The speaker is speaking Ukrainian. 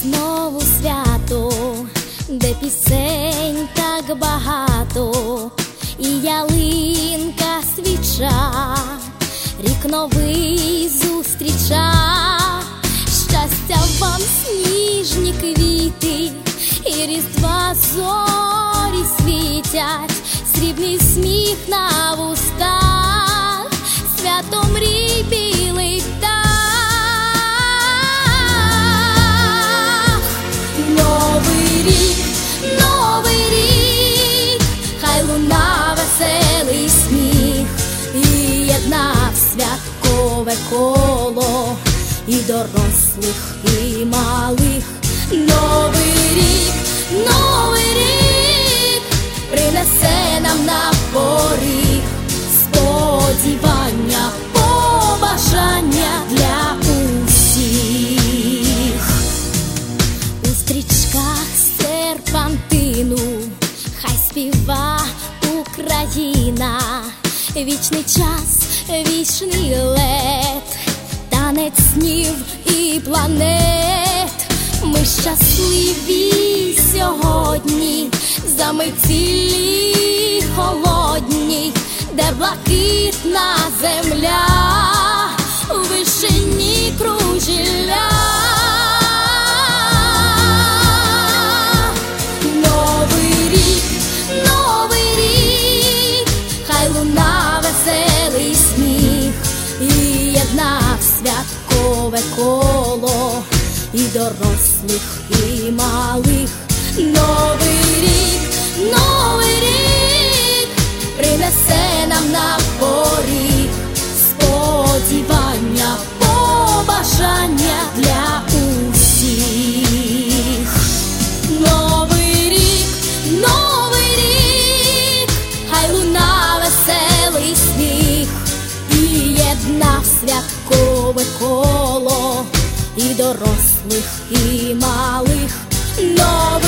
Знову свято, де пісень так багато, і ялинка свіча, рік новий зустріча. Щастя вам, сніжні квіти, і різдва зорі світять, срібний сміх на вустах, свято мрій білий птах. Новий рік, хай луна веселий сміх, і єднав святкове коло і дорослих, і малих. Новий рік принесе нам на поріг сподівання, побажання для усіх. У стрічках серпантину хай співа Україна, вічний час, вічний лед, танець снів і планет. Ми щасливі сьогодні, заметілі холодні, де блакитна земля, у вишині кружеля. Новий рік, хай луна веселий сміх, і єднав святкове коло і дорослих, і малих. Новий рік принесе нам на поріг сподівання, побажання для усіх. Новий рік, хай луна веселий сміх, і єднав святкове коло і дорослих, і малих.